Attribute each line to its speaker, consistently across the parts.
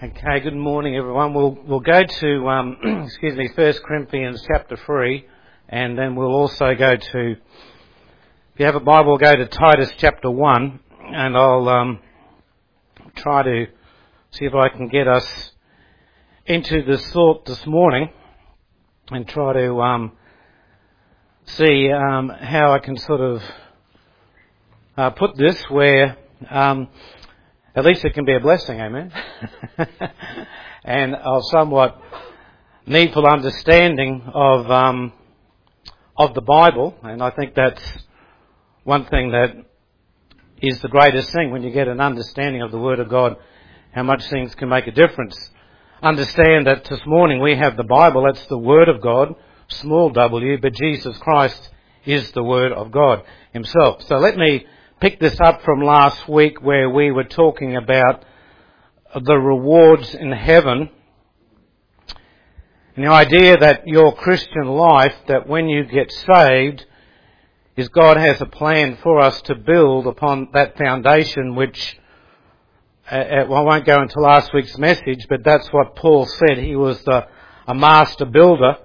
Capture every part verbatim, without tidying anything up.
Speaker 1: Okay, good morning everyone. We'll we'll go to um, excuse me, First Corinthians chapter three, and then we'll also go to, if you have a Bible, go to Titus chapter one, and I'll um, try to see if I can get us into this thought this morning, and try to um, see um, how I can sort of uh, put this where. Um, At least it can be a blessing, amen? And of somewhat needful understanding of um, of the Bible, and I think that's one thing that is the greatest thing when you get an understanding of the Word of God, how much things can make a difference. Understand that this morning we have the Bible, that's the Word of God, small w, but Jesus Christ is the Word of God Himself. So let me pick this up from last week where we were talking about the rewards in heaven. And the idea that your Christian life, that when you get saved, is God has a plan for us to build upon that foundation which, uh, well, I won't go into last week's message, but that's what Paul said. He was the, a master builder.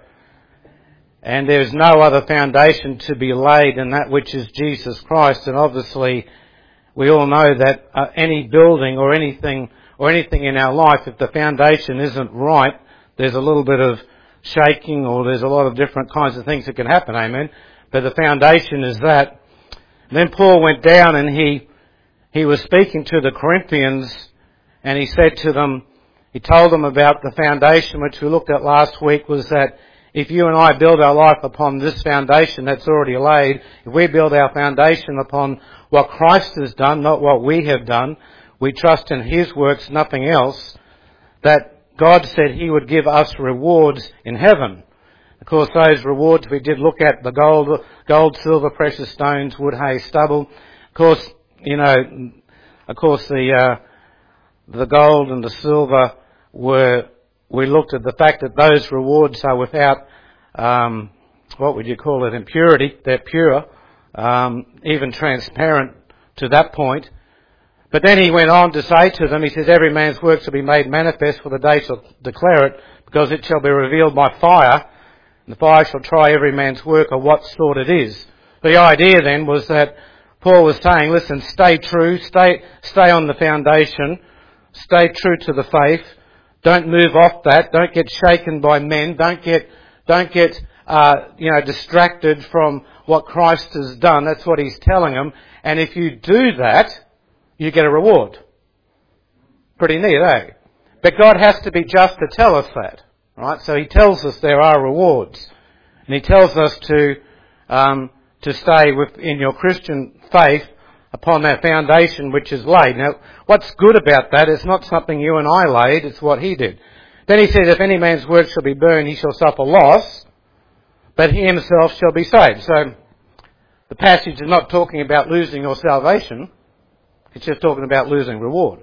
Speaker 1: And there is no other foundation to be laid than that which is Jesus Christ. And obviously, we all know that uh, any building or anything or anything in our life, if the foundation isn't right, there's a little bit of shaking or there's a lot of different kinds of things that can happen. Amen. But the foundation is that. And then Paul went down and he he was speaking to the Corinthians, and he said to them, he told them about the foundation which we looked at last week, was that if you and I build our life upon this foundation that's already laid, if we build our foundation upon what Christ has done, not what we have done, we trust in His works, nothing else, that God said He would give us rewards in heaven. Of course, those rewards we did look at, the gold, gold, silver, precious stones, wood, hay, stubble. Of course, you know, of course the, uh, the gold and the silver were, we looked at the fact that those rewards are without, um, what would you call it, impurity. They're pure, um, even transparent to that point. But then he went on to say to them, he says, every man's work shall be made manifest, for the day shall declare it, because it shall be revealed by fire, and the fire shall try every man's work of what sort it is. The idea then was that Paul was saying, listen, stay true, stay, stay on the foundation, stay true to the faith. Don't move off that. Don't get shaken by men. Don't get, don't get, uh, you know, distracted from what Christ has done. That's what he's telling them. And if you do that, you get a reward. Pretty neat, eh? But God has to be just to tell us that, right? So He tells us there are rewards, and He tells us to, um, to stay within your Christian faith upon that foundation which is laid. Now, what's good about that is not something you and I laid, it's what He did. Then He says, if any man's work shall be burned, he shall suffer loss, but he himself shall be saved. So, the passage is not talking about losing your salvation, it's just talking about losing reward.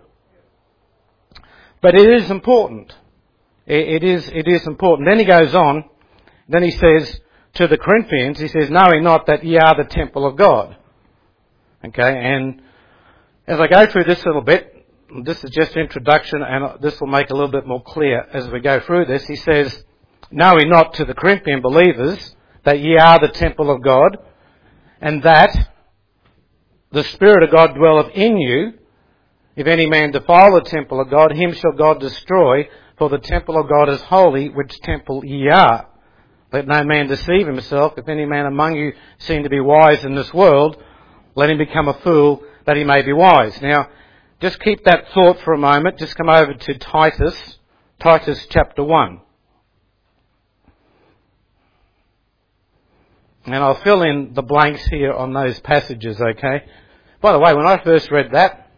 Speaker 1: But it is important. It, it is, it is important. Then he goes on, then he says to the Corinthians, he says, knowing not that ye are the temple of God. Okay, and as I go through this little bit, this is just introduction, and this will make a little bit more clear as we go through this. He says, knowing not to the Corinthian believers that ye are the temple of God, and that the Spirit of God dwelleth in you. If any man defile the temple of God, him shall God destroy, for the temple of God is holy, which temple ye are. Let no man deceive himself. If any man among you seem to be wise in this world, let him become a fool, that he may be wise. Now, just keep that thought for a moment. Just come over to Titus, Titus chapter one. And I'll fill in the blanks here on those passages, okay? By the way, when I first read that,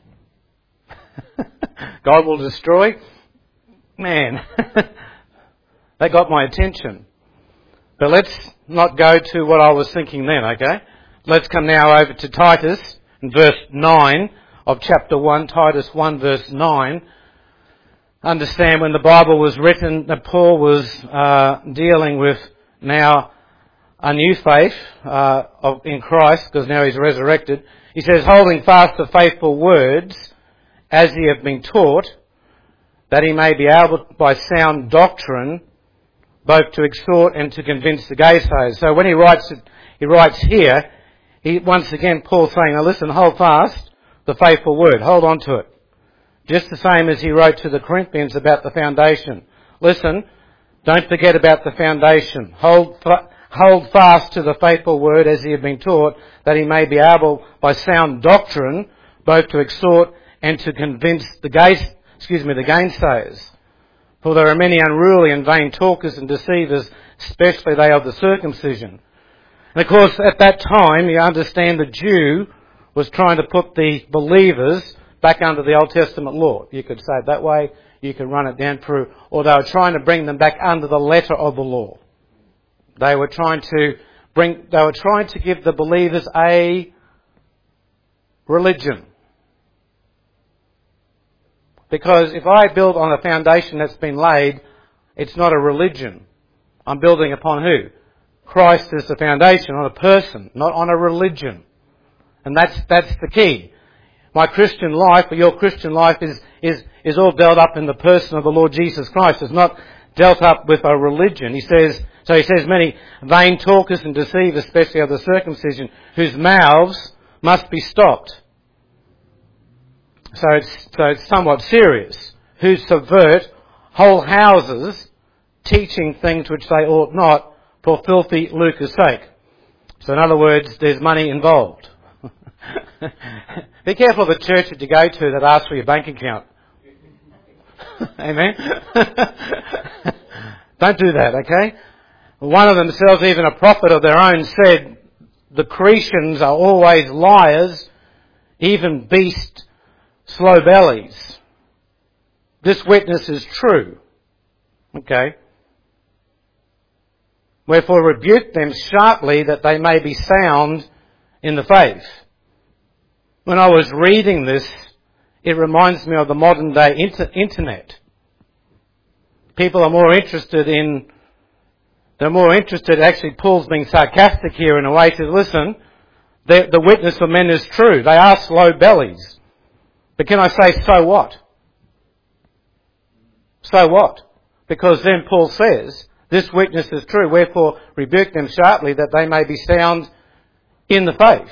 Speaker 1: God will destroy, man, that got my attention. But let's not go to what I was thinking then, okay? Let's come now over to Titus, in verse nine of chapter one, Titus one verse nine. Understand when the Bible was written that Paul was uh, dealing with now a new faith uh, of, in Christ, because now he's resurrected. He says, holding fast the faithful words as ye have been taught, that he may be able by sound doctrine both to exhort and to convince the gainsayers. So when he writes it, he writes here, he once again Paul's saying, now listen, hold fast the faithful word, hold on to it. Just the same as he wrote to the Corinthians about the foundation. Listen, don't forget about the foundation. Hold hold fast to the faithful word as he had been taught, that he may be able by sound doctrine both to exhort and to convince the gains, excuse me, the gainsayers. For there are many unruly and vain talkers and deceivers, especially they of the circumcision. And of course, at that time, you understand the Jew was trying to put the believers back under the Old Testament law. You could say it that way, you could run it down through, or they were trying to bring them back under the letter of the law. They were trying to bring, they were trying to give the believers a religion. Because if I build on a foundation that's been laid, it's not a religion. I'm building upon who? Christ is the foundation, on a person, not on a religion. And that's that's the key. My Christian life, or your Christian life, is, is, is all dealt up in the person of the Lord Jesus Christ. It's not dealt up with a religion. He says, so he says, many vain talkers and deceivers, especially of the circumcision, whose mouths must be stopped. So it's, so it's somewhat serious. Who subvert whole houses, teaching things which they ought not, for filthy lucre's sake. So in other words, there's money involved. Be careful of the church that you go to that asks for your bank account. Amen? Don't do that, okay? One of themselves, even a prophet of their own, said, the Cretans are always liars, even beast slow bellies. This witness is true. Okay? Wherefore rebuke them sharply that they may be sound in the faith. When I was reading this, it reminds me of the modern day inter- internet. People are more interested in, they're more interested, actually Paul's being sarcastic here in a way, to listen, the, the witness of men is true. They are slow bellies. But can I say, so what? So what? Because then Paul says, this witness is true, wherefore rebuke them sharply that they may be sound in the faith.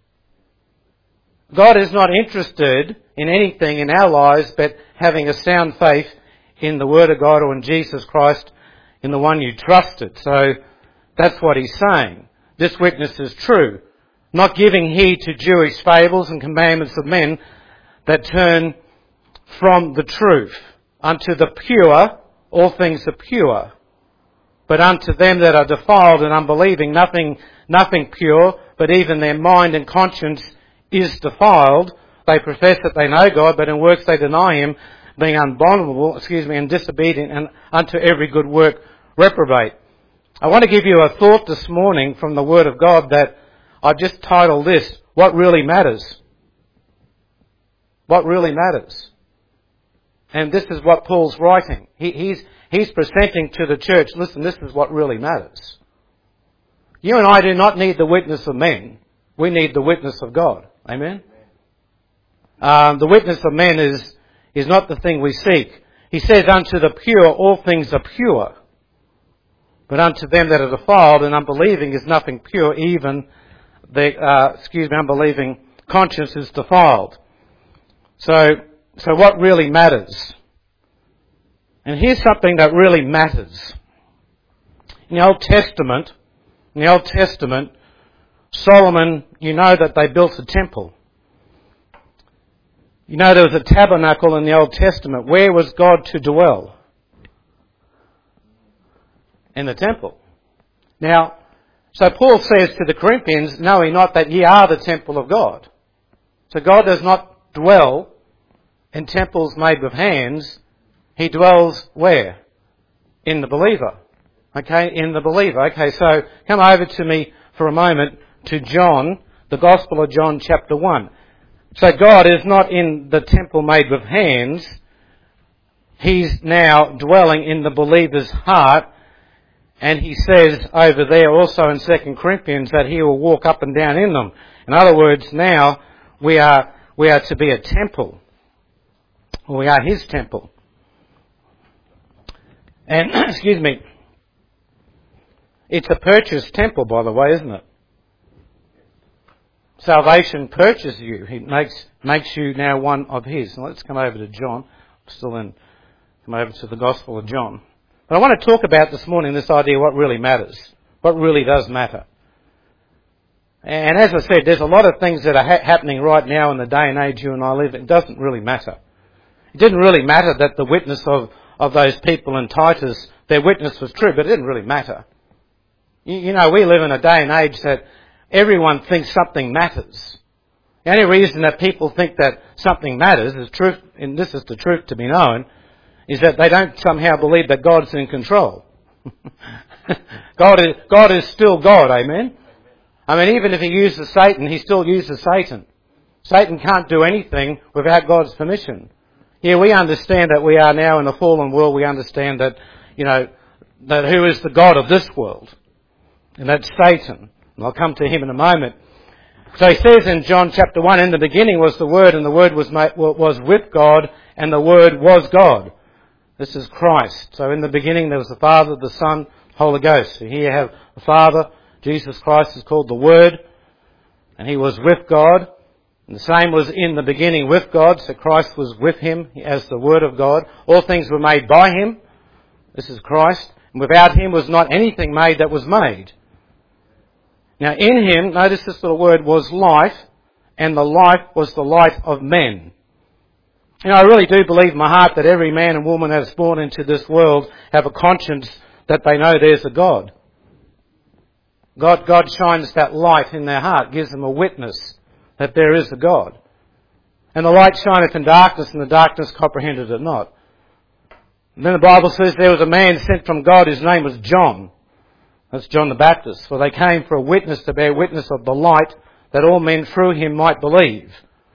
Speaker 1: God is not interested in anything in our lives but having a sound faith in the Word of God or in Jesus Christ, in the one you trusted. So that's what he's saying. This witness is true. Not giving heed to Jewish fables and commandments of men that turn from the truth. Unto the pure, all things are pure. But unto them that are defiled and unbelieving, nothing, nothing pure, but even their mind and conscience is defiled. They profess that they know God, but in works they deny Him, being unbondable, excuse me, and disobedient, and unto every good work reprobate. I want to give you a thought this morning from the Word of God that I've just titled this, What Really Matters. What really matters. And this is what Paul's writing. He, he's, he's presenting to the church, listen, this is what really matters. You and I do not need the witness of men. We need the witness of God. Amen? Um, the witness of men is, is not the thing we seek. He says, unto the pure all things are pure. But unto them that are defiled and unbelieving is nothing pure, even the, uh, excuse me, unbelieving conscience is defiled. So, so what really matters? And here's something that really matters. In the Old Testament, in the Old Testament, Solomon, you know that they built a temple. You know there was a tabernacle in the Old Testament. Where was God to dwell? In the temple. Now, so Paul says to the Corinthians, know ye not that ye are the temple of God. So God does not dwell in temples made with hands. He dwells where? In the believer. Okay, in the believer. Okay, so come over to me for a moment to John, the Gospel of John chapter one. So God is not in the temple made with hands. He's now dwelling in the believer's heart. And he says over there also in Second Corinthians that he will walk up and down in them. In other words, now we are we are to be a temple. Or we are his temple. And, excuse me, it's a purchased temple, by the way, isn't it? Salvation purchases you. He makes makes you now one of His. Now let's come over to John. I'm still in. Come over to the Gospel of John. But I want to talk about this morning this idea of what really matters. What really does matter. And as I said, there's a lot of things that are ha- happening right now in the day and age you and I live in. It doesn't really matter. It didn't really matter that the witness of, of those people in Titus, their witness was true, but it didn't really matter. You, you know, we live in a day and age that everyone thinks something matters. The only reason that people think that something matters is truth, and this is the truth to be known, is that they don't somehow believe that God's in control. God is, God is still God, amen? I mean, even if He uses Satan, He still uses Satan. Satan can't do anything without God's permission. Yeah, we understand that we are now in a fallen world. We understand that, you know, that who is the God of this world? And that's Satan. And I'll come to him in a moment. So he says in John chapter one, in the beginning was the Word, and the Word was made, was with God, and the Word was God. This is Christ. So in the beginning there was the Father, the Son, Holy Ghost. So here you have the Father. Jesus Christ is called the Word, and He was with God. And the same was in the beginning with God, so Christ was with Him as the Word of God. All things were made by Him. This is Christ. And without Him was not anything made that was made. Now in Him, notice this little word, was life, and the life was the light of men. You know, I really do believe in my heart that every man and woman that is born into this world have a conscience that they know there's a God. God, God shines that light in their heart, gives them a witness that there is a God. And the light shineth in darkness, and the darkness comprehended it not. And then the Bible says there was a man sent from God, his name was John. That's John the Baptist. For they came for a witness to bear witness of the light, that all men through him might believe.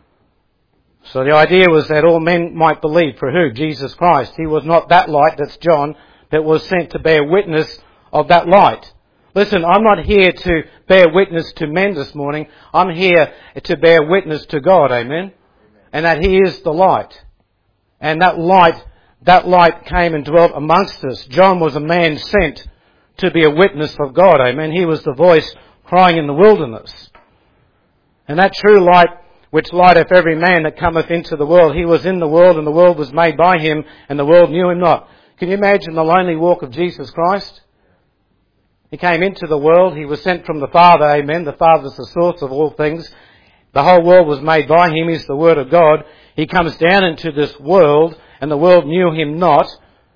Speaker 1: So the idea was that all men might believe. For who? Jesus Christ. He was not that light, that's John, that was sent to bear witness of that light. Listen, I'm not here to bear witness to men this morning. I'm here to bear witness to God, amen? Amen. And that He is the light. And that light, that light came and dwelt amongst us. John was a man sent to be a witness of God, amen? He was the voice crying in the wilderness. And that true light, which lighteth every man that cometh into the world, He was in the world, and the world was made by Him, and the world knew Him not. Can you imagine the lonely walk of Jesus Christ? He came into the world. He was sent from the Father, amen. The Father is the source of all things. The whole world was made by Him. He's the Word of God. He comes down into this world, and the world knew Him not.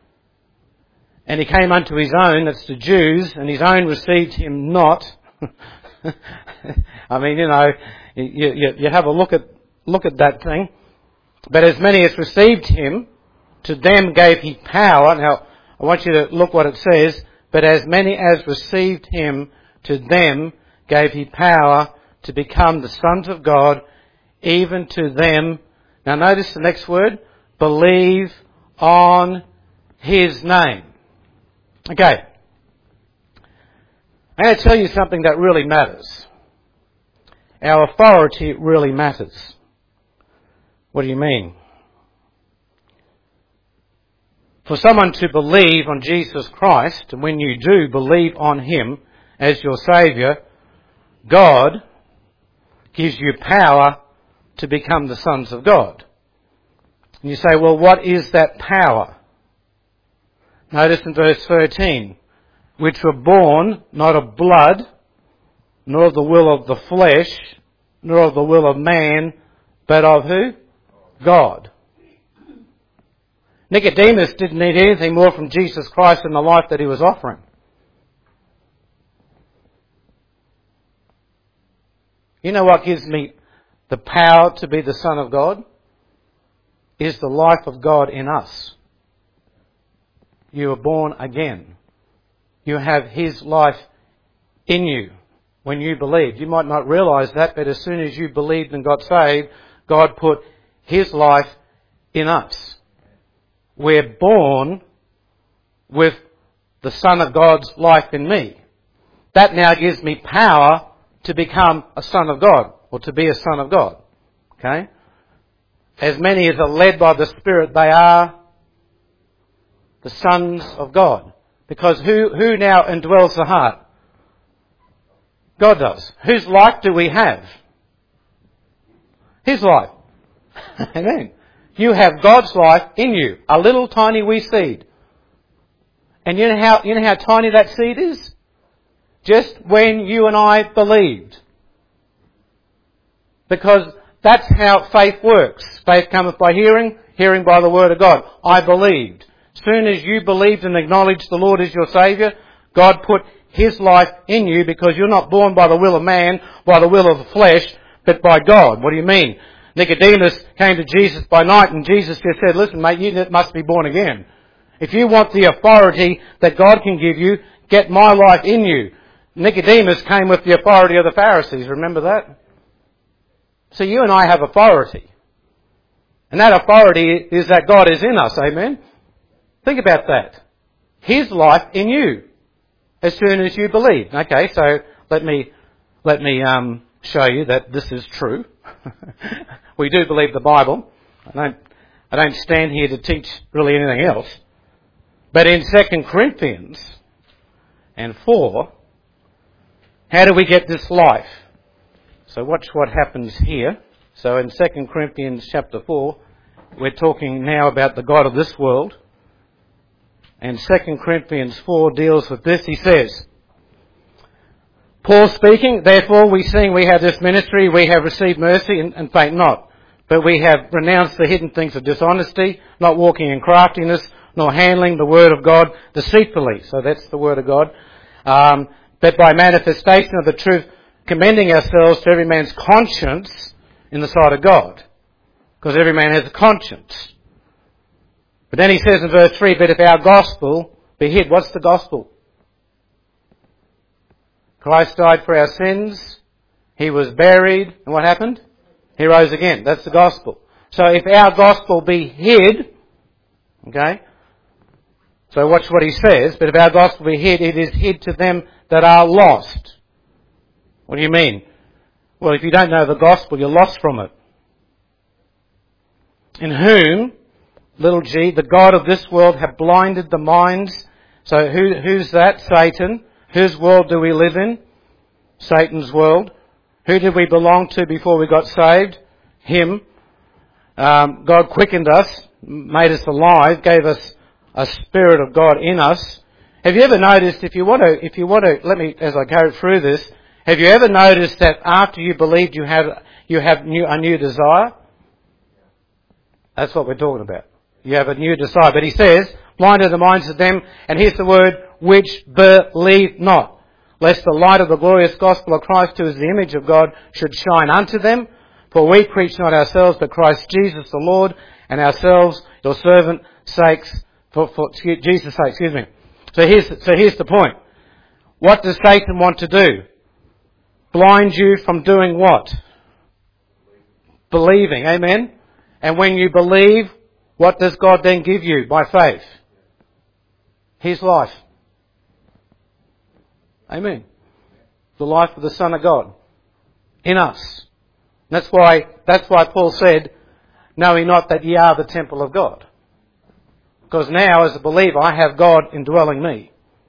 Speaker 1: And He came unto His own, that's the Jews, and His own received Him not. I mean, you know, you, you, you have a look at, look at that thing. But as many as received Him, to them gave He power. Now, I want you to look what it says. But as many as received Him, to them gave He power to become the sons of God, even to them. Now notice the next word. Believe on His name. Okay. I'm going to tell you something that really matters. Our authority really matters. What do you mean? For someone to believe on Jesus Christ, and when you do believe on Him as your Saviour, God gives you power to become the sons of God. And you say, well, what is that power? Notice in verse thirteen, which were born not of blood, nor of the will of the flesh, nor of the will of man, but of who? God. Nicodemus didn't need anything more from Jesus Christ in the life that He was offering. You know what gives me the power to be the Son of God? Is the life of God in us. You are born again. You have His life in you when you believed. You might not realise that, but as soon as you believed and got saved, God put His life in us. We're born with the Son of God's life in me. That now gives me power to become a son of God, or to be a son of God. Okay? As many as are led by the Spirit, they are the sons of God. Because who, who now indwells the heart? God does. Whose life do we have? His life. Amen. You have God's life in you. A little tiny wee seed. And you know how, you know how tiny that seed is? Just when you and I believed. Because that's how faith works. Faith cometh by hearing, hearing by the word of God. I believed. As soon as you believed and acknowledged the Lord as your Saviour, God put His life in you, because you're not born by the will of man, by the will of the flesh, but by God. What do you mean? Nicodemus came to Jesus by night, and Jesus just said, listen mate, you must be born again. If you want the authority that God can give you, get my life in you. Nicodemus came with the authority of the Pharisees. Remember that? So you and I have authority. And that authority is that God is in us. Amen? Think about that. His life in you. As soon as you believe. Okay, so let me, let me, um, show you that this is true. We do believe the Bible. I don't, I don't stand here to teach really anything else. But in Second Corinthians and four, how do we get this life? So watch what happens here. So in Second Corinthians chapter four, we're talking now about the God of this world. And Second Corinthians four deals with this. He says, Paul speaking, therefore we seeing we have this ministry, we have received mercy and, and faint not. But we have renounced the hidden things of dishonesty, not walking in craftiness, nor handling the word of God deceitfully. So that's the word of God. Um, but by manifestation of the truth, commending ourselves to every man's conscience in the sight of God. Because every man has a conscience. But then he says in verse three, but if our gospel be hid, what's the gospel? Christ died for our sins. He was buried. And what happened? He rose again. That's the gospel. So if our gospel be hid, okay, so watch what he says, but if our gospel be hid, it is hid to them that are lost. What do you mean? Well, if you don't know the gospel, you're lost from it. In whom, little g, the God of this world have blinded the minds. So who, who's that? Satan. Whose world do we live in? Satan's world. Who did we belong to before we got saved? Him. Um, God quickened us, made us alive, gave us a spirit of God in us. Have you ever noticed, if you want to, if you want to, let me, as I go through this, have you ever noticed that after you believed you have, you have new, a new desire? That's what we're talking about. You have a new desire. But he says, blinded the minds of them, and here's the word, which believe not, lest the light of the glorious gospel of Christ, who is the image of God, should shine unto them. For we preach not ourselves, but Christ Jesus the Lord, and ourselves your servant sakes, for, for Jesus' sake, excuse me. So here's, so here's the point. What does Satan want to do? Blind you from doing what? Believing. Amen? And when you believe, what does God then give you by faith? His life. Amen. The life of the Son of God in us. That's why, that's why Paul said, knowing not that ye are the temple of God. Because now, as a believer, I have God indwelling me.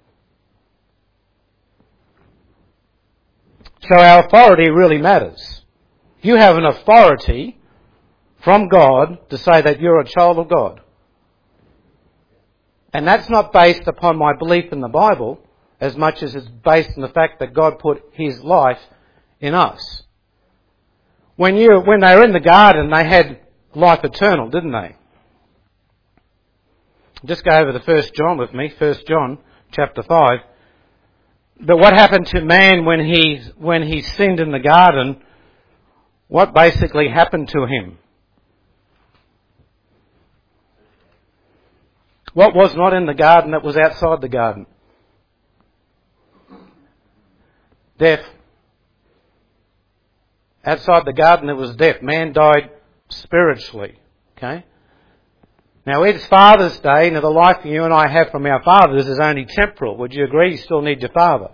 Speaker 1: So our authority really matters. You have an authority from God to say that you're a child of God. And that's not based upon my belief in the Bible as much as it's based on the fact that God put His life in us. When you, when they were in the garden, they had life eternal, didn't they? Just go over to First John with me, First John chapter five. But what happened to man when he, when he sinned in the garden? What basically happened to him? What was not in the garden that was outside the garden? Death. Outside the garden it was death. Man died spiritually. Okay? Now it's Father's Day. Now the life you and I have from our fathers is only temporal. Would you agree? You still need your father.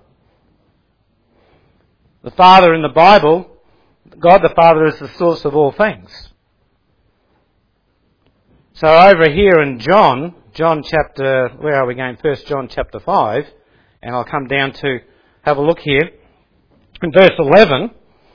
Speaker 1: The Father in the Bible, God the Father, is the source of all things. So over here in John John chapter, where are we going? First John chapter five, and I'll come down to have a look here. In verse eleven,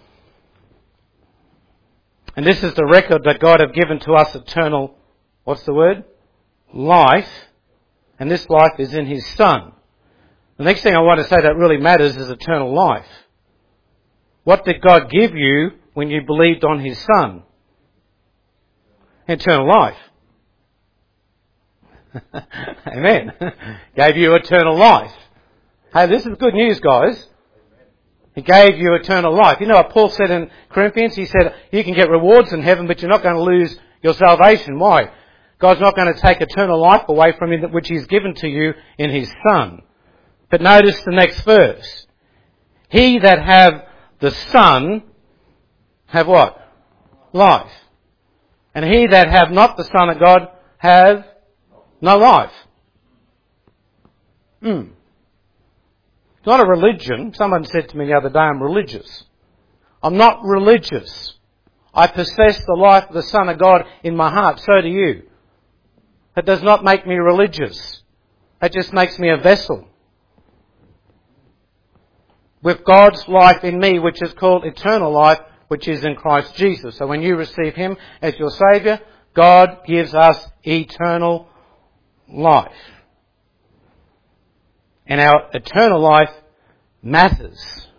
Speaker 1: and this is the record that God have given to us, eternal, what's the word? Life, and this life is in His Son. The next thing I want to say that really matters is eternal life. What did God give you when you believed on His Son? Eternal life. Amen. Gave you eternal life. Hey, this is good news, guys. He gave you eternal life. You know what Paul said in Corinthians? He said, you can get rewards in heaven, but you're not going to lose your salvation. Why? God's not going to take eternal life away from you, which He's given to you in His Son. But notice the next verse. He that have the Son have what? Life. And he that have not the Son of God have no life. Hmm. It's not a religion. Someone said to me the other day, I'm religious. I'm not religious. I possess the life of the Son of God in my heart. So do you. That does not make me religious. That just makes me a vessel. With God's life in me, which is called eternal life, which is in Christ Jesus. So when you receive Him as your Saviour, God gives us eternal life. And our eternal life matters.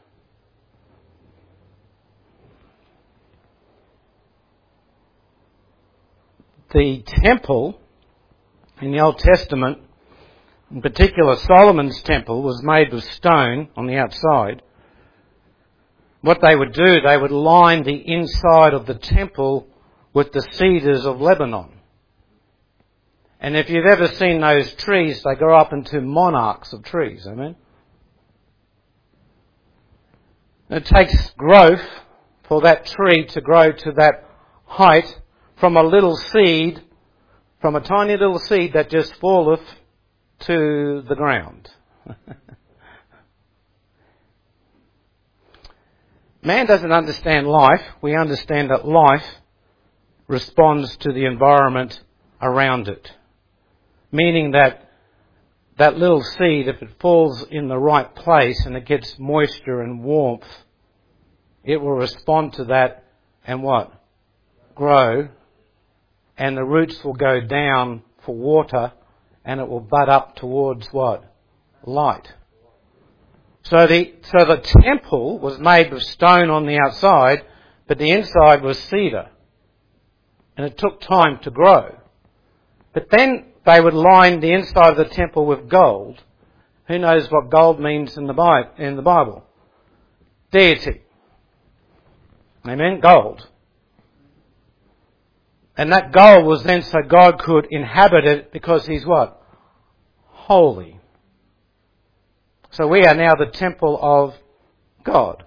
Speaker 1: The temple in the Old Testament, in particular Solomon's temple, was made of stone on the outside. What they would do, they would line the inside of the temple with the cedars of Lebanon. And if you've ever seen those trees, they grow up into monarchs of trees. Amen. It takes growth for that tree to grow to that height from a little seed, from a tiny little seed that just falleth to the ground. Man doesn't understand life. We understand that life responds to the environment around it. Meaning that that little seed, if it falls in the right place and it gets moisture and warmth, it will respond to that and what? Grow. And the roots will go down for water and it will bud up towards what? Light. So the, so the temple was made of stone on the outside, but the inside was cedar. And it took time to grow. But then they would line the inside of the temple with gold. Who knows what gold means in the Bible? In the Bible? Deity. Amen? Gold. And that gold was then so God could inhabit it because He's what? Holy. So we are now the temple of God.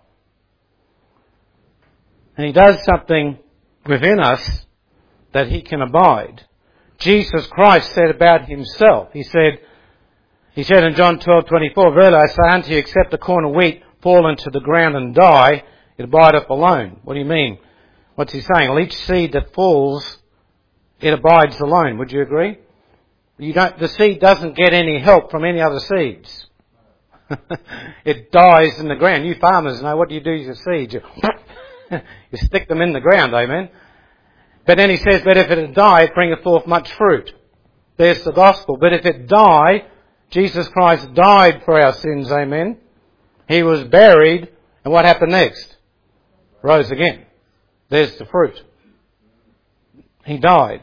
Speaker 1: And He does something within us that He can abide. Jesus Christ said about Himself, He said, He said in John twelve twenty-four, verily I say unto you, except a corn of wheat fall into the ground and die, it abideth alone. What do you mean? What's He saying? Well, each seed that falls, it abides alone. Would you agree? You don't, the seed doesn't get any help from any other seeds. It dies in the ground. You farmers know, what do you do with your seeds? You, you stick them in the ground, amen? But then He says, but if it die, it bringeth forth much fruit. There's the gospel. But if it die, Jesus Christ died for our sins, amen? He was buried, and what happened next? Rose again. There's the fruit. He died.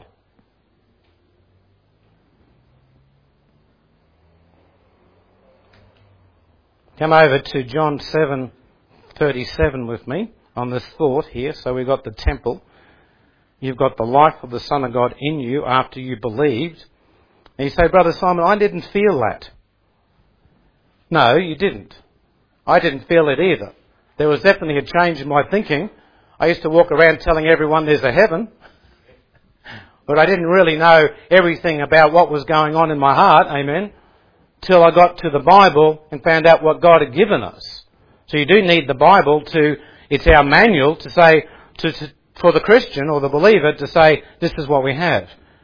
Speaker 1: Come over to John seven thirty-seven with me on this thought here. So we've got the temple. You've got the life of the Son of God in you after you believed. And you say, Brother Simon, I didn't feel that. No, you didn't. I didn't feel it either. There was definitely a change in my thinking. I used to walk around telling everyone there's a heaven. But I didn't really know everything about what was going on in my heart, amen, till I got to the Bible and found out what God had given us. So you do need the Bible to, it's our manual to say, to, to, for the Christian or the believer to say, this is what we have.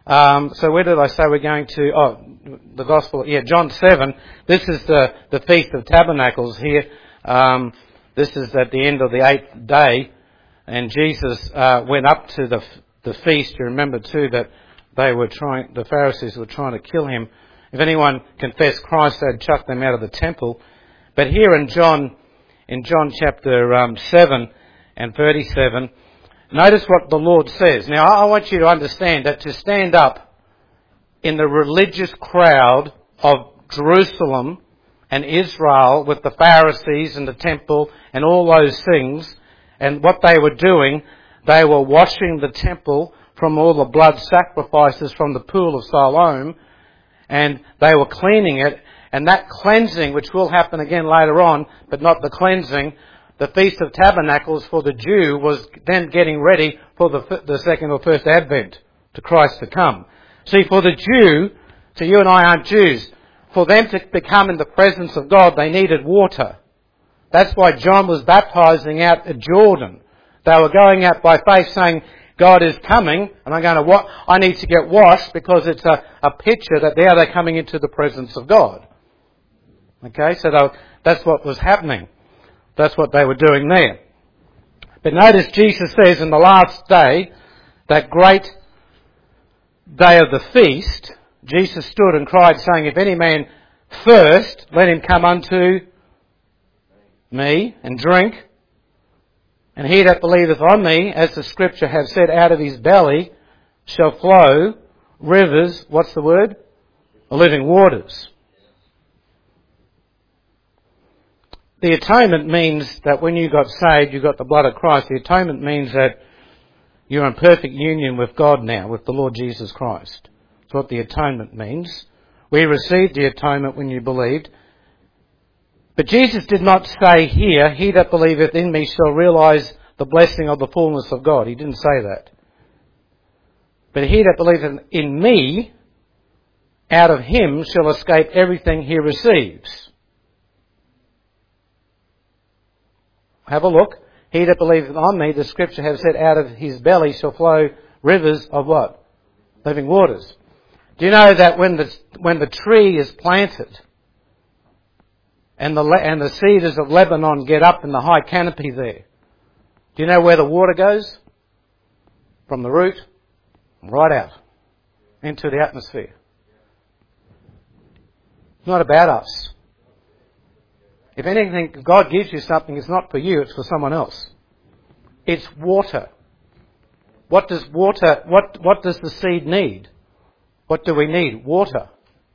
Speaker 1: Um, so where did I say we're going to? Oh, the Gospel. Yeah, John seven. This is the, the Feast of Tabernacles here. Um, this is at the end of the eighth day. And Jesus uh, went up to the the feast. You remember too that they were trying, the Pharisees were trying to kill him. If anyone confessed Christ, they'd chuck them out of the temple. But here in John, in John chapter um, seven and thirty-seven, notice what the Lord says. Now, I want you to understand that to stand up in the religious crowd of Jerusalem and Israel with the Pharisees and the temple and all those things, and what they were doing, they were washing the temple from all the blood sacrifices from the pool of Siloam, and they were cleaning it, and that cleansing, which will happen again later on, but not the cleansing, the Feast of Tabernacles for the Jew was then getting ready for the, the second or first advent to Christ to come. See, for the Jew, so you and I aren't Jews, for them to become in the presence of God, they needed water. That's why John was baptizing out at Jordan. They were going out by faith saying, God is coming, and I'm going to wa- I need to get washed because it's a, a picture that there they're coming into the presence of God. Okay, so they, that's what was happening. That's what they were doing there. But notice Jesus says in the last day, that great day of the feast, Jesus stood and cried, saying, if any man thirst, let him come unto me and drink. And he that believeth on me, as the scripture have said, out of his belly shall flow rivers, what's the word? Living waters. The atonement means that when you got saved, you got the blood of Christ. The atonement means that you're in perfect union with God now, with the Lord Jesus Christ. That's what the atonement means. We received the atonement when you believed. But Jesus did not say here, he that believeth in me shall realise the blessing of the fullness of God. He didn't say that. But he that believeth in me, out of him shall escape everything he receives. Have a look. He that believeth on me, the scripture has said, out of his belly shall flow rivers of what? Living waters. Do you know that when the, when the tree is planted, and the, and the cedars of Lebanon get up in the high canopy there, do you know where the water goes? From the root, right out, into the atmosphere. It's not about us. If anything, if God gives you something, it's not for you, it's for someone else. It's water. What does water, what, what does the seed need? What do we need? Water.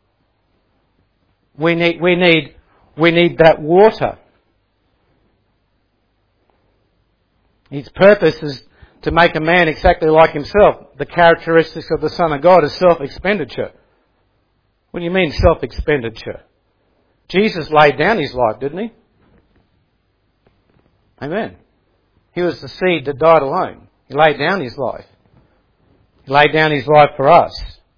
Speaker 1: We need, we need, we need that water. His purpose is to make a man exactly like himself. The characteristics of the Son of God is self-expenditure. What do you mean self-expenditure? Jesus laid down his life, didn't he? Amen. He was the seed that died alone. He laid down his life. He laid down his life for us.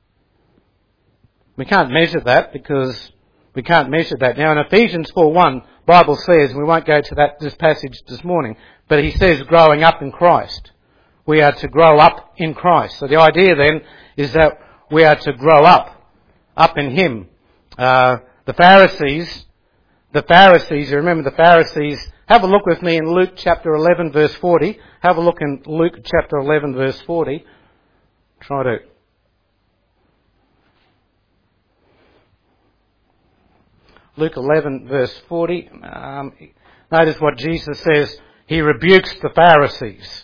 Speaker 1: We can't measure that because we can't measure that. Now in Ephesians four one, Bible says, we won't go to that this passage this morning, but he says growing up in Christ. We are to grow up in Christ. So the idea then is that we are to grow up, up in him. Uh, the Pharisees, the Pharisees, you remember the Pharisees, have a look with me in Luke chapter eleven verse forty. Have a look in Luke chapter eleven verse forty. Try to... Luke eleven verse forty. Um, notice what Jesus says. He rebukes the Pharisees.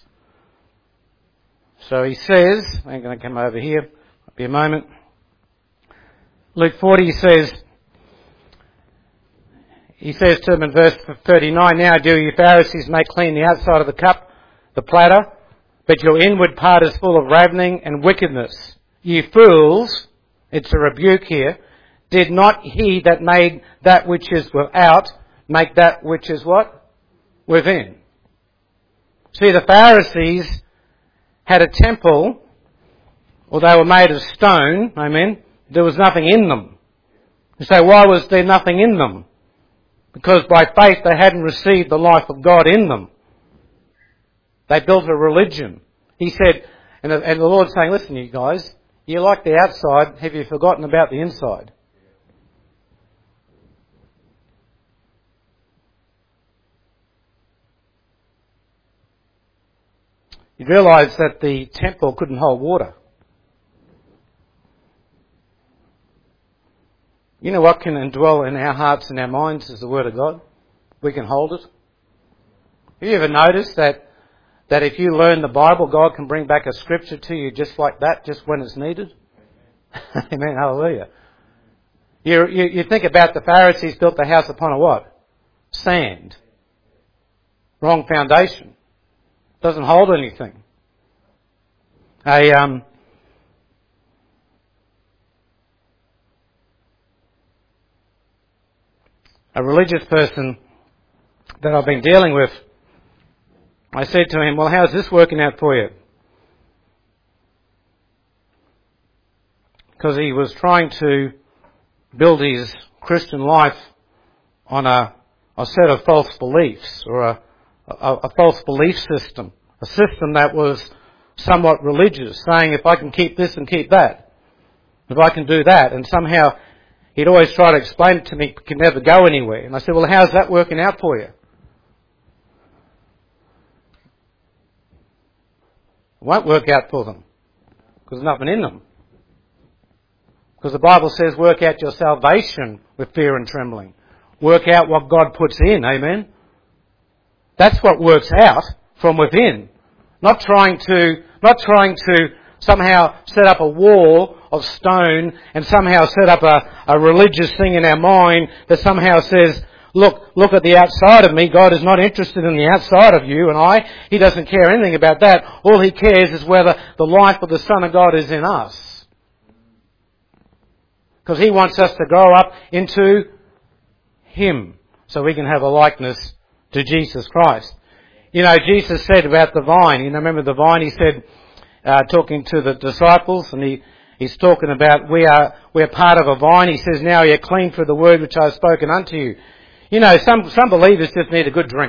Speaker 1: So he says, I'm going to come over here. Might be a moment. Luke forty says, he says to them in verse thirty-nine, now do you Pharisees make clean the outside of the cup, the platter, but your inward part is full of ravening and wickedness. You fools, it's a rebuke here, did not he that made that which is without make that which is what? Within. See, the Pharisees had a temple, or they were made of stone, amen, there was nothing in them. You say, why was there nothing in them? Because by faith they hadn't received the life of God in them. They built a religion. He said, and the, and the Lord's saying, listen you guys, You like the outside, have you forgotten about the inside? You realise that the temple couldn't hold water. You know what can indwell in our hearts and our minds is the Word of God. We can hold it. Have you ever noticed that, that if you learn the Bible, God can bring back a scripture to you just like that, just when it's needed? Amen, hallelujah. You, you, you think about the Pharisees built the house upon a what? Sand. Wrong foundation. Doesn't hold anything. A, um, a religious person that I've been dealing with, I said to him, well, how's this working out for you? Because he was trying to build his Christian life on a, a set of false beliefs, or a, a, a false belief system, a system that was somewhat religious, saying if I can keep this and keep that, if I can do that, and somehow he'd always try to explain it to me, but could never go anywhere. And I said, well, how's that working out for you? It won't work out for them, because there's nothing in them. Because the Bible says work out your salvation with fear and trembling. Work out what God puts in, amen? That's what works out from within. Not trying to, not trying to somehow set up a wall of stone and somehow set up a, a religious thing in our mind that somehow says, look, look at the outside of me. God is not interested in the outside of you and I. He doesn't care anything about that. All He cares is whether the life of the Son of God is in us. Because He wants us to grow up into Him so we can have a likeness to Jesus Christ. You know, Jesus said about the vine, you know, remember the vine, He said, uh, talking to the disciples, and he, He's talking about we are, we're part of a vine. He says, now you're clean through the word which I have spoken unto you. You know, some, some believers just need a good drink.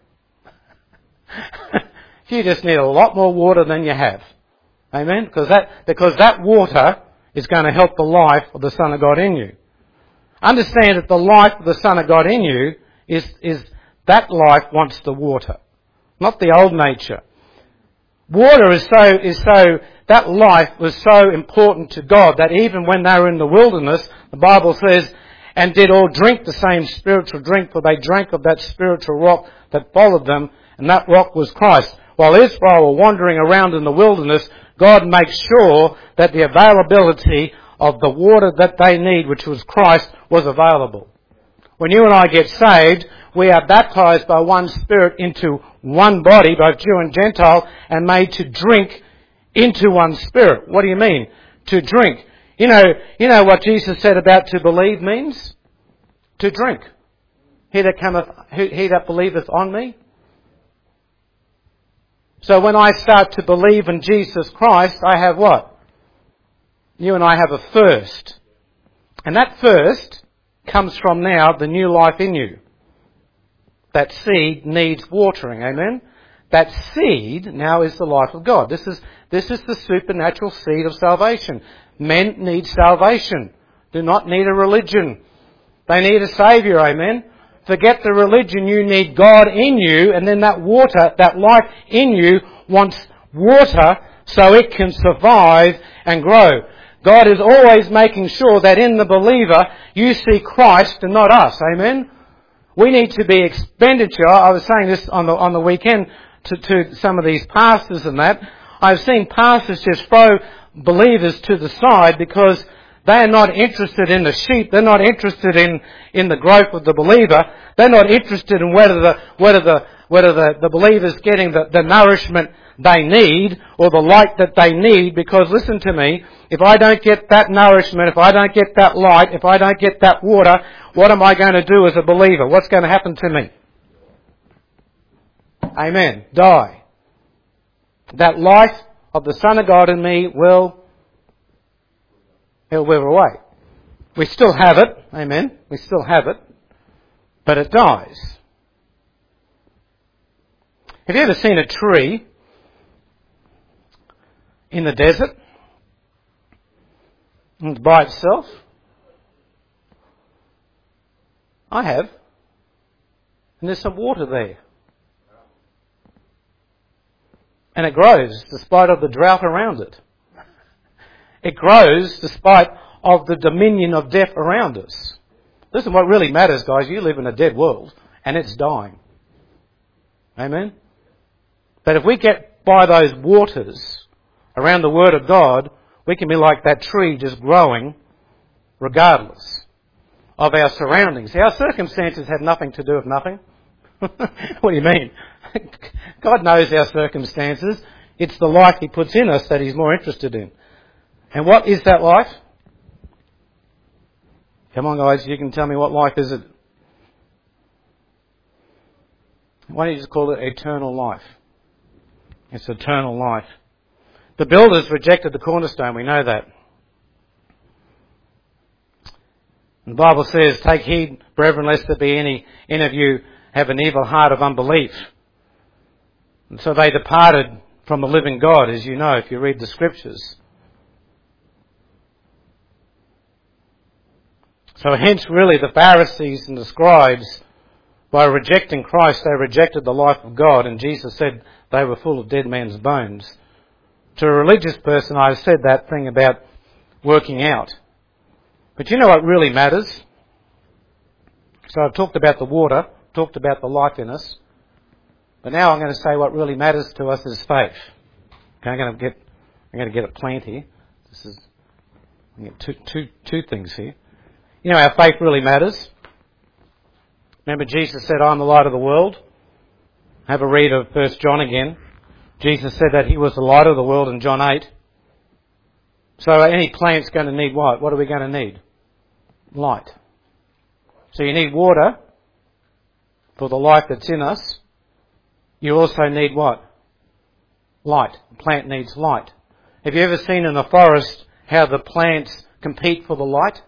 Speaker 1: You just need a lot more water than you have. Amen? Because that, because that water is going to help the life of the Son of God in you. Understand that the life of the Son of God in you is, is that life wants the water, not the old nature. Water is so, is so, that life was so important to God that even when they were in the wilderness, the Bible says, and did all drink the same spiritual drink, for they drank of that spiritual rock that followed them, and that rock was Christ. While Israel were wandering around in the wilderness, God makes sure that the availability of the water that they need, which was Christ, was available. When you and I get saved, we are baptized by one Spirit into one body, both Jew and Gentile, and made to drink into one Spirit. What do you mean? To drink. You know, you know what Jesus said about to believe means? To drink. He that cometh, he that believeth on me. So when I start to believe in Jesus Christ, I have what? You and I have a thirst. And that thirst comes from now the new life in you. That seed needs watering, amen? That seed now is the life of God. This is, this is the supernatural seed of salvation. Men need salvation. Do not need a religion. They need a Saviour, amen? Forget the religion, you need God in you, and then that water, that life in you wants water so it can survive and grow. God is always making sure that in the believer you see Christ and not us, amen? We need to be expenditure. I was saying this on the, on the weekend to, to some of these pastors and that. I've seen pastors just throw believers to the side because they are not interested in the sheep. They're not interested in, in the growth of the believer. They're not interested in whether the, whether the, whether the, the believer's getting the, the nourishment they need or the light that they need, because listen to me, if I don't get that nourishment, if I don't get that light, if I don't get that water, what am I going to do as a believer? What's going to happen to me? Amen. Die. That life of the Son of God in me will He'll wither away. We still have it. Amen. We still have it. But it dies. Have you ever seen a tree in the desert? And by itself? I have. And there's some water there. And it grows despite of the drought around it. It grows despite of the dominion of death around us. Listen, what really matters, guys, you live in a dead world and it's dying. Amen? But if we get by those waters around the Word of God, we can be like that tree just growing regardless of our surroundings. Our circumstances have nothing to do with nothing. What do you mean? God knows our circumstances. It's the life He puts in us that He's more interested in. And what is that life? Come on, guys, you can tell me what life is it. Why don't you just call it eternal life? It's eternal life. The builders rejected the cornerstone, we know that. And the Bible says, take heed, brethren, lest there be any, any of you have an evil heart of unbelief. And so they departed from the living God, as you know, if you read the Scriptures. So hence really the Pharisees and the scribes, by rejecting Christ, they rejected the life of God, and Jesus said they were full of dead men's bones. To a religious person, I said that thing about working out. But you know what really matters? So I've talked about the water, talked about the life in us, but now I'm going to say what really matters to us is faith. Okay, I'm going to get, I'm going to get a plant here. This is, I'm going to get two, two, two things here. You know, our faith really matters. Remember, Jesus said, I'm the light of the world. Have a read of First John again. Jesus said that He was the light of the world in John eight. So any plant's going to need what? What are we going to need? Light. So you need water for the life that's in us. You also need what? Light. The plant needs light. Have you ever seen in a forest how the plants compete for the light?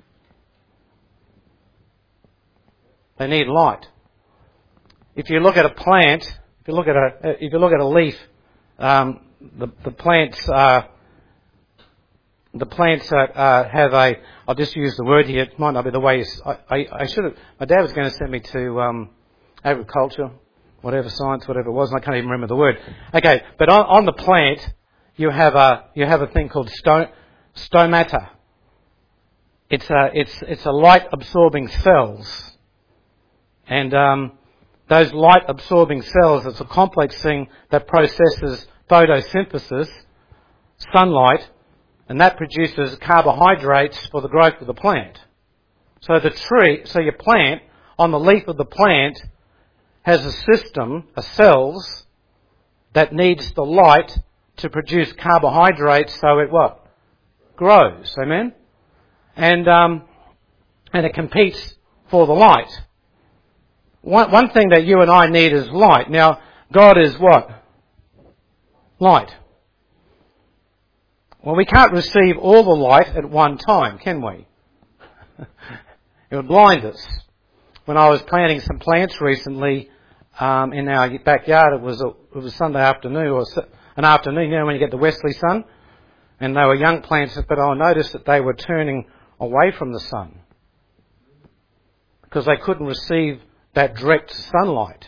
Speaker 1: They need light. If you look at a plant, if you look at a, if you look at a leaf, um, the the plants uh, the plants uh, uh, have a. I'll just use the word here. It might not be the way. I, I, I should have. My dad was going to send me to um, agriculture, whatever science, whatever it was, and I can't even remember the word. Okay, but on, on the plant, you have a you have a thing called sto, stomata. It's a it's it's a light absorbing cells. And um, those light-absorbing cells, it's a complex thing that processes photosynthesis, sunlight, and that produces carbohydrates for the growth of the plant. So the tree, so your plant, on the leaf of the plant, has a system, of cells, that needs the light to produce carbohydrates so it what? Grows. Amen? And, um, and it competes for the light. One, one thing that you and I need is light. Now, God is what? Light. Well, we can't receive all the light at one time, can we? It would blind us. When I was planting some plants recently um, in our backyard, it was a, it was Sunday afternoon, or an afternoon, you know, when you get the westerly sun, and they were young plants, but I noticed that they were turning away from the sun because they couldn't receive that direct sunlight.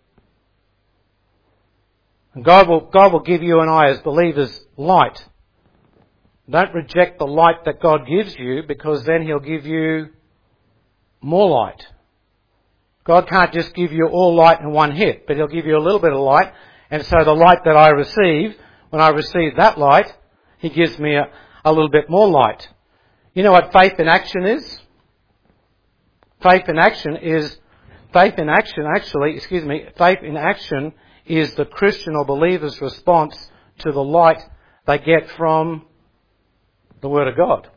Speaker 1: And God will, God will give you and I as believers light. Don't reject the light that God gives you, because then He'll give you more light. God can't just give you all light in one hit, but He'll give you a little bit of light. And so the light that I receive, when I receive that light, He gives me a, a little bit more light. You know what faith in action is? Faith in action is Faith in action, actually, excuse me, faith in action is the Christian or believer's response to the light they get from the Word of God.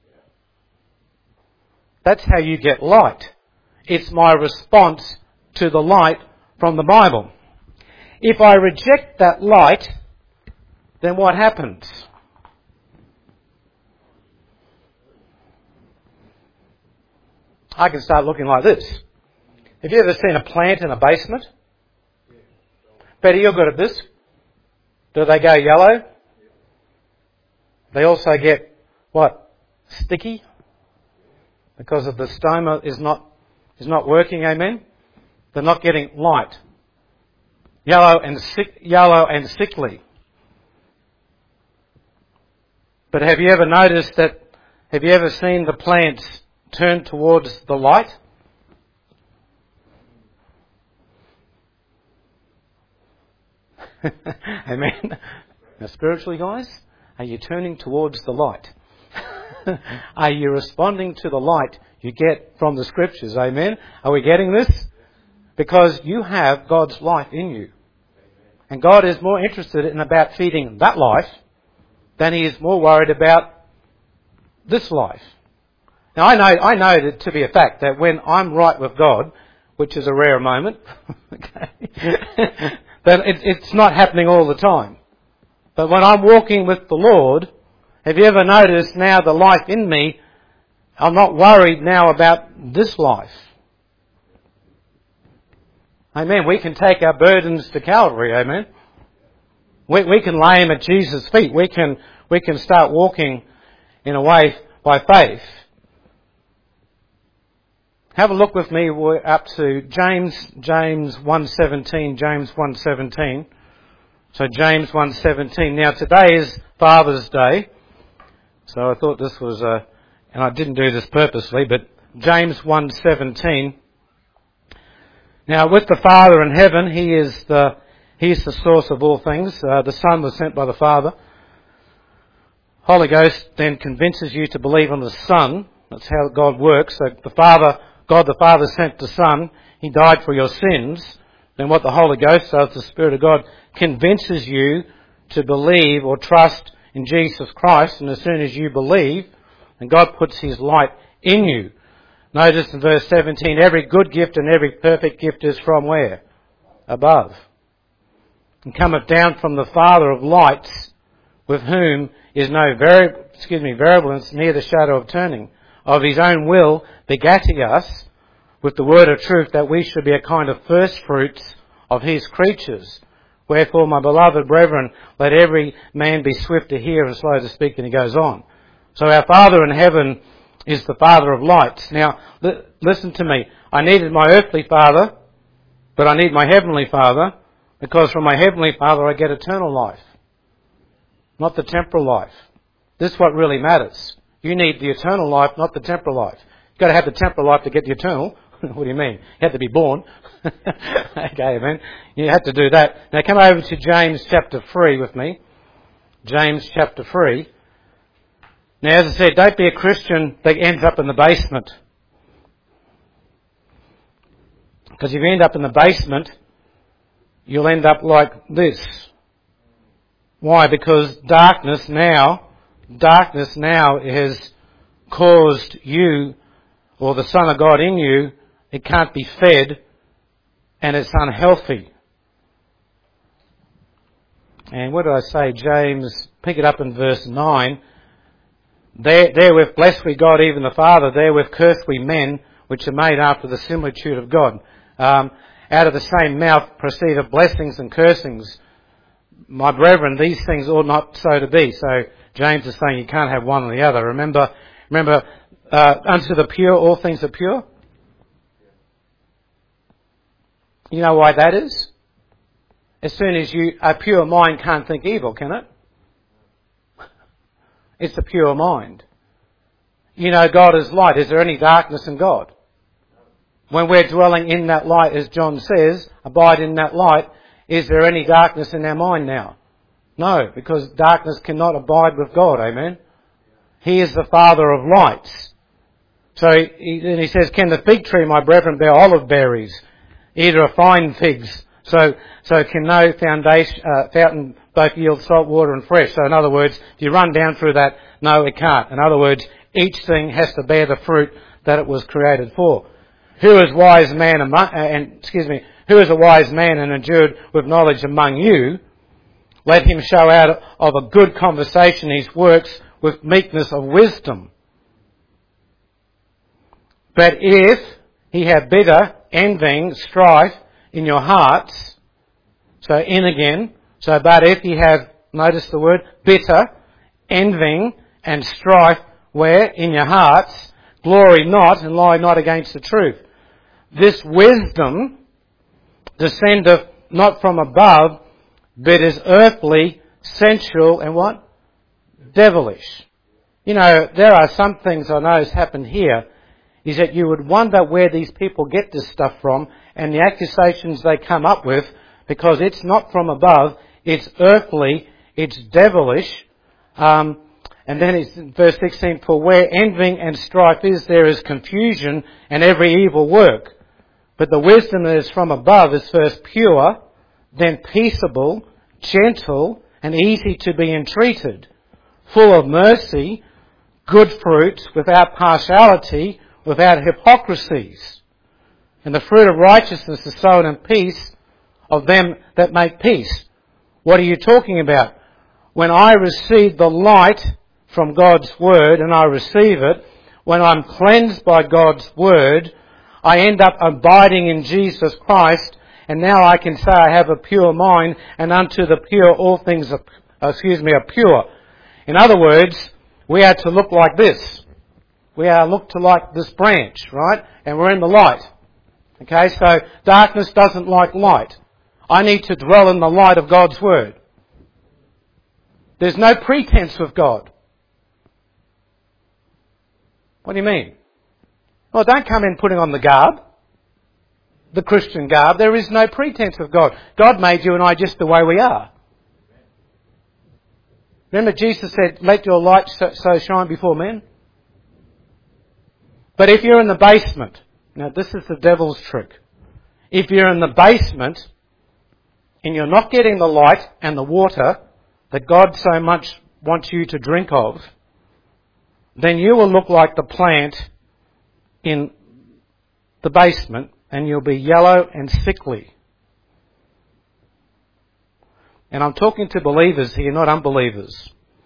Speaker 1: That's how you get light. It's my response to the light from the Bible. If I reject that light, then what happens? I can start looking like this. Have you ever seen a plant in a basement? Betty, you're good at this. Do they go yellow? They also get, what? sticky because of the stoma is not is not working. Amen. They're not getting light. Yellow and sick, yellow and sickly. But have you ever noticed that? Have you ever seen the plants turn towards the light? Amen. Now, spiritually, guys, are you turning towards the light? Are you responding to the light you get from the Scriptures? Amen. Are we getting this? Because you have God's life in you. And God is more interested in about feeding that life than He is more worried about this life. Now I know, I know that to be a fact that when I'm right with God, which is a rare moment, okay, that it, it's not happening all the time. But when I'm walking with the Lord, have you ever noticed now the life in me, I'm not worried now about this life. Amen. We can take our burdens to Calvary. Amen. We, we can lay them at Jesus' feet. We can, we can start walking in a way by faith. Have a look with me. We're up to James, James one seventeen, James one seventeen. So James one seventeen. Now today is Father's Day. So I thought this was a, and I didn't do this purposely, but James one seventeen. Now, with the Father in heaven, He is the He is the source of all things. Uh, the Son was sent by the Father. Holy Ghost then convinces you to believe on the Son. That's how God works. So the Father, God the Father sent the Son. He died for your sins. Then what the Holy Ghost does, the Spirit of God, convinces you to believe or trust in Jesus Christ. And as soon as you believe, then God puts His light in you. Notice in verse seventeen, every good gift and every perfect gift is from where? Above. And cometh down from the Father of lights, with whom is no vari- excuse me, variableness, near the shadow of turning. Of His own will begatting us with the word of truth, that we should be a kind of first fruits of His creatures. Wherefore, my beloved brethren, let every man be swift to hear and slow to speak. And he goes on. So our Father in heaven is the Father of lights. Now, li- listen to me. I needed my earthly father, but I need my heavenly Father, because from my heavenly Father I get eternal life, not the temporal life. This is what really matters. You need the eternal life, not the temporal life. You've got to have the temporal life to get the eternal. What do you mean? You have to be born. Okay, man. You have to do that. Now come over to James chapter three with me. James chapter three. Now, as I said, don't be a Christian that ends up in the basement. Because if you end up in the basement, you'll end up like this. Why? Because darkness now, darkness now has caused you, or the Son of God in you, it can't be fed, and it's unhealthy. And what did I say? James, pick it up in verse nine. There, therewith blessed we God, even the Father. Therewith cursed we men, which are made after the similitude of God. Um, out of the same mouth proceeded blessings and cursings. My brethren, these things ought not so to be. So James is saying you can't have one or the other. Remember, remember, uh, unto the pure all things are pure. You know why that is? As soon as you, a pure mind can't think evil, can it? It's a pure mind. You know, God is light. Is there any darkness in God? When we're dwelling in that light, as John says, abide in that light, is there any darkness in our mind now? No, because darkness cannot abide with God, amen? He is the Father of lights. So he, then he says, can the fig tree, my brethren, bear olive berries, either of fine figs? So, so can no foundation, uh, fountain both yield salt water and fresh? So in other words, if you run down through that, no, it can't. In other words, each thing has to bear the fruit that it was created for. Who is wise man among, uh, and excuse me, who is a wise man and endued with knowledge among you? Let him show out of a good conversation his works with meekness of wisdom. But if he have bitter, envying, strife in your hearts, so in again, so but if ye have, notice the word, bitter, envying and strife Where? In your hearts, glory not, and lie not against the truth. This wisdom descendeth not from above, but is earthly, sensual, and what? Devilish. You know, there are some things I know has happened here, is that you would wonder where these people get this stuff from, and the accusations they come up with, because it's not from above, it's earthly, it's devilish. Um, and then it's in verse sixteen, for where envying and strife is, there is confusion and every evil work. But the wisdom that is from above is first pure, then peaceable, gentle, and easy to be entreated, full of mercy, good fruits, without partiality, without hypocrisies. And the fruit of righteousness is sown in peace of them that make peace. What are you talking about? When I receive the light from God's Word, and I receive it, when I'm cleansed by God's Word, I end up abiding in Jesus Christ, and now I can say I have a pure mind, and unto the pure all things are, excuse me, are pure. In other words, we are to look like this. We are look to like this branch, right? And we're in the light. Okay, so darkness doesn't like light. I need to dwell in the light of God's Word. There's no pretense with God. What do you mean? Well, don't come in putting on the garb, the Christian garb. There is no pretense with God. God made you and I just the way we are. Remember Jesus said, let your light so shine before men? But if you're in the basement, now this is the devil's trick. If you're in the basement and you're not getting the light and the water that God so much wants you to drink of, then you will look like the plant in the basement and you'll be yellow and sickly. And I'm talking to believers here, not unbelievers.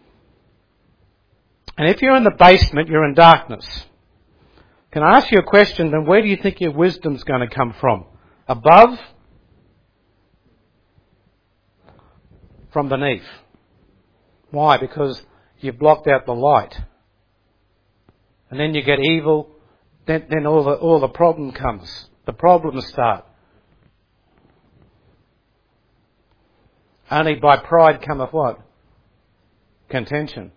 Speaker 1: And if you're in the basement, you're in darkness. Can I ask you a question, then where do you think your wisdom's going to come from? Above? From beneath. Why? Because you've blocked out the light. And then you get evil, then, then all the, all the problem comes. The problems start. Only by pride cometh what? Contention.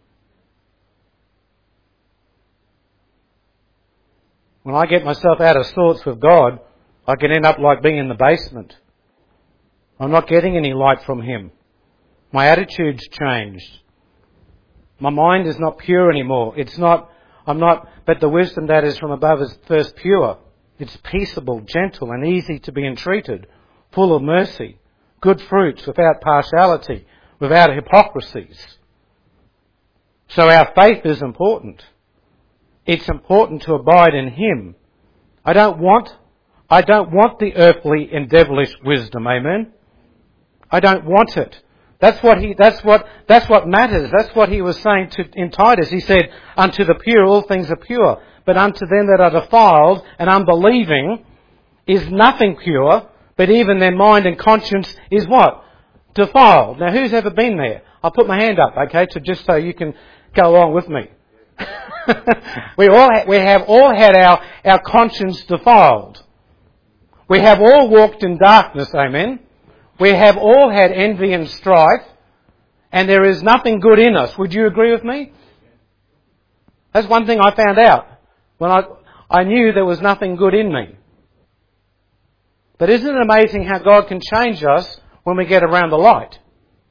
Speaker 1: When I get myself out of sorts with God, I can end up like being in the basement. I'm not getting any light from Him. My attitude's changed. My mind is not pure anymore. It's not, I'm not, but the wisdom that is from above is first pure. It's peaceable, gentle, and easy to be entreated, full of mercy, good fruits, without partiality, without hypocrisies. So our faith is important. It's important to abide in Him. I don't want, I don't want the earthly and devilish wisdom, amen? I don't want it. That's what he, that's what, that's what matters. That's what he was saying to, in Titus. He said, unto the pure all things are pure, but unto them that are defiled and unbelieving is nothing pure, but even their mind and conscience is what? Defiled. Now who's ever been there? I'll put my hand up, okay, to just so you can go along with me. we all ha- we have all had our, our conscience defiled. We have all walked in darkness, amen. We have all had envy and strife, and there is nothing good in us. Would you agree with me? That's one thing I found out. When I, I knew there was nothing good in me. But isn't it amazing how God can change us when we get around the light?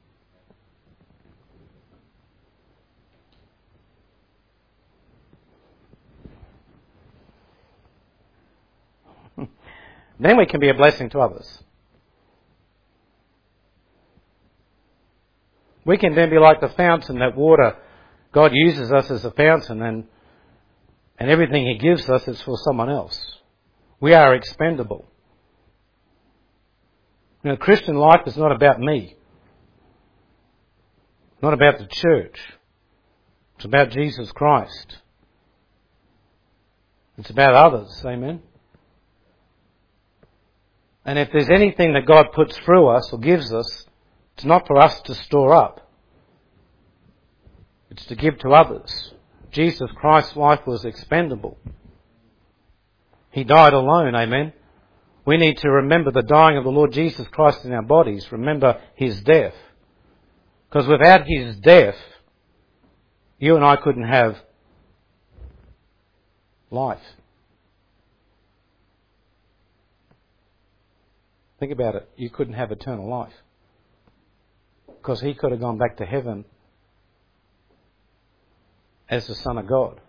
Speaker 1: Then we can be a blessing to others. We can then be like the fountain, that water. God uses us as a fountain, and and everything He gives us is for someone else. We are expendable. You know, Christian life is not about me. Not about the church. It's about Jesus Christ. It's about others. Amen. And if there's anything that God puts through us or gives us, it's not for us to store up. It's to give to others. Jesus Christ's life was expendable. He died alone, amen. We need to remember the dying of the Lord Jesus Christ in our bodies. Remember his death. Because without his death, you and I couldn't have life. Think about it. You couldn't have eternal life. Because he could have gone back to heaven as the Son of God.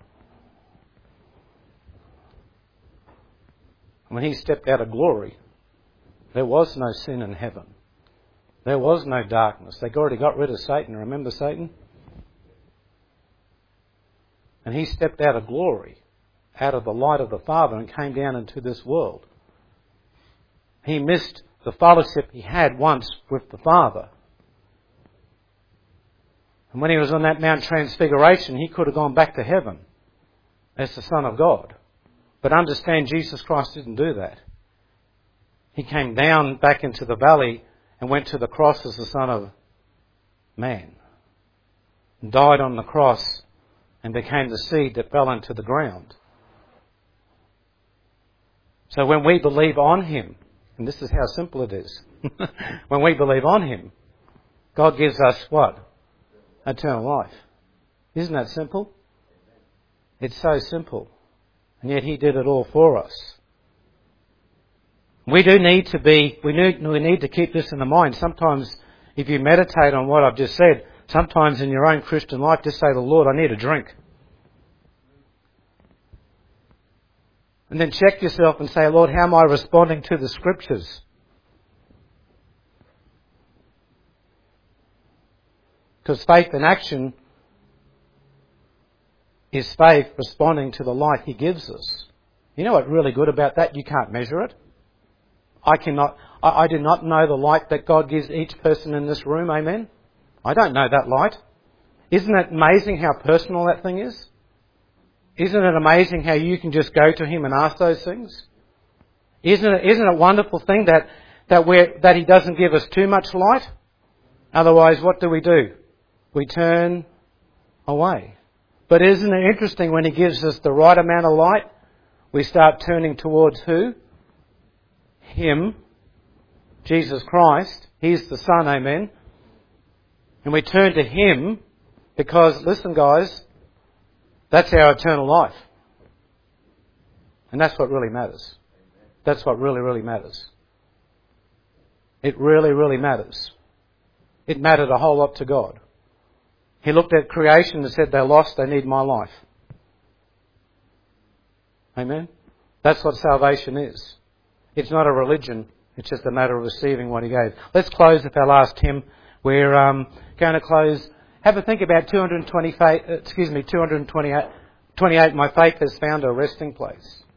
Speaker 1: When he stepped out of glory, there was no sin in heaven. There was no darkness. They already got rid of Satan. Remember Satan? And he stepped out of glory, out of the light of the Father, and came down into this world. He missed the fellowship he had once with the Father. And when he was on that Mount Transfiguration, he could have gone back to heaven as the Son of God. But understand, Jesus Christ didn't do that. He came down back into the valley and went to the cross as the Son of Man. And died on the cross and became the seed that fell into the ground. So when we believe on him, and this is how simple it is, when we believe on him, God gives us what? Eternal life. Isn't that simple? It's so simple. And yet he did it all for us. We do need to be, we need, we need to keep this in the mind. Sometimes if you meditate on what I've just said, sometimes in your own Christian life, just say to the Lord, I need a drink. And then check yourself and say, Lord, how am I responding to the Scriptures? Because faith in action is faith responding to the light he gives us. You know what's really good about that? You can't measure it. I cannot, I, I do not know the light that God gives each person in this room, amen? I don't know that light. Isn't it amazing how personal that thing is? Isn't it amazing how you can just go to him and ask those things? Isn't it, isn't it a wonderful thing that, that, we're, that he doesn't give us too much light? Otherwise, what do we do? We turn away. But isn't it interesting when he gives us the right amount of light, we start turning towards who? Him, Jesus Christ. He's the Son, amen. And we turn to him because, listen guys, that's our eternal life. And that's what really matters. That's what really, really matters. It really, really matters. It mattered a whole lot to God. He looked at creation and said, they're lost, they need my life. Amen? That's what salvation is. It's not a religion. It's just a matter of receiving what he gave. Let's close with our last hymn. We're um, going to close. Have a think about two hundred twenty, excuse me, two hundred twenty-eight. My faith has found a resting place.